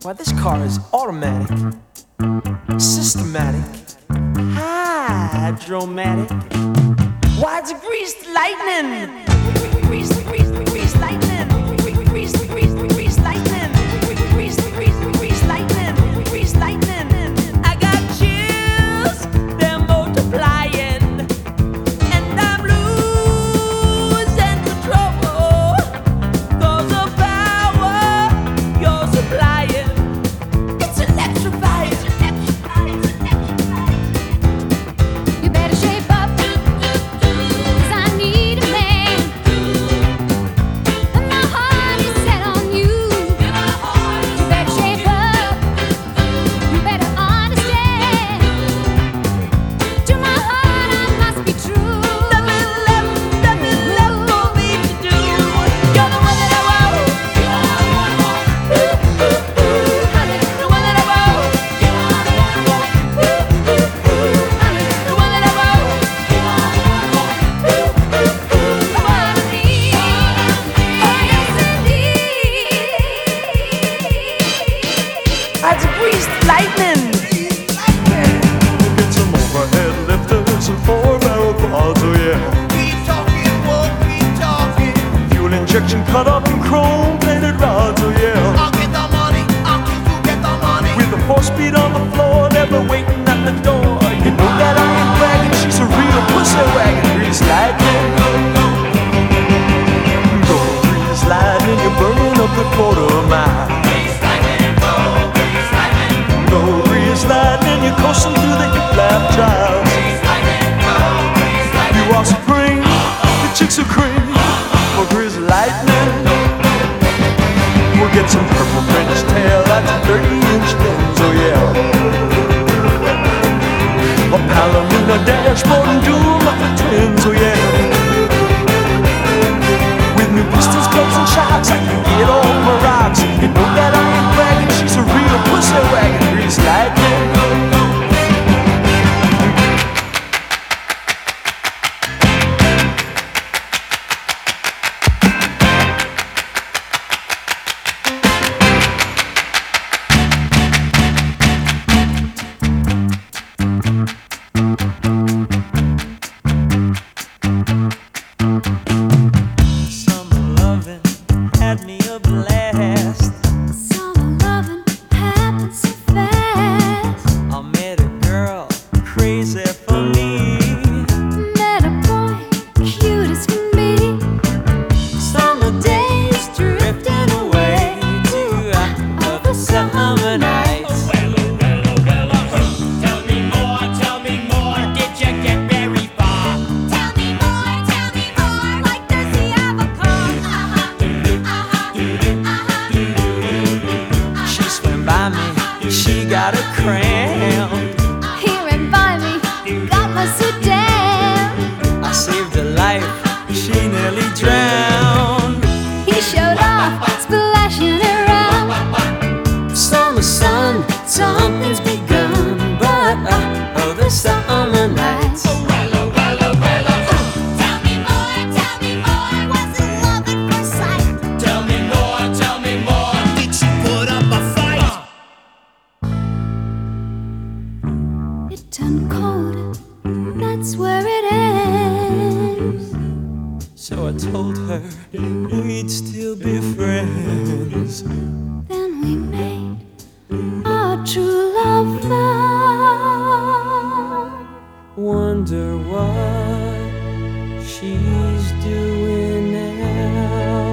Why, this car is automatic, systematic, hydromatic. Why, it's greased lightning. Greased lightning. Greased lightning. Greased lightning. Greased lightning. I got chills, they're multiplying, and I'm losing control. 'Cause the power you're supplying, it's electrifying. You better shape up, 'cause I need a man. And my heart is set on you. You better shape up, you better understand. To my heart I must be true. Nothing left for me to do. You're the one that I want. The one that I want. The one that I want. What I need, oh yes indeed. That's greased lightning. Get some overhead lifters and 4-barrel quads, oh yeah. Keep talking, won't keep talking. Fuel injection cut up in chrome-plated rods, oh yeah. I'll get the money, I'll keep you get the money. With the 4-speed on the floor, never waiting at the door. You know that I ain't bragging, she's a real pussy wagon. Grease lightning, go grease lightning, you're burning up the quarter mile. Go grease lightning, you're coasting through the hip lap trials. You are spring, the chicks are cream. For grease lightning, we'll get some purple French tail at the 30-inch bends, oh yeah. A Palomino dashboard and dual muffin twins, oh yeah. With new pistons, clubs, and shocks, I can get all my rocks. You know that I ain't bragging, she's a real pussy wagon. Grease lightning. Summer loving had me a blast. Summer loving happens so fast. I met a girl crazy for me. Met a boy cute as can be. Summer days drifting away to other summer nights. Tell me more, did you get very far? Tell me more, like does he have a car? She swam by me, she got a cramp. He ran by me, got my so down. I saved her life, she nearly drowned. He showed off, splashing around. Summer sun, something's begun, but other summer nights. Tell me more, was it love at first sight? Tell me more. Did she put up a fight? It turned cold, that's where it ends. So I told her we'd still be friends. Then we made our true love vow. Wonder what she's doing now.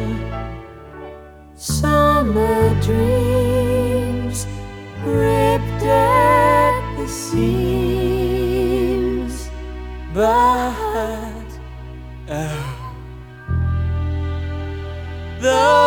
Summer dreams ripped at the seams, but the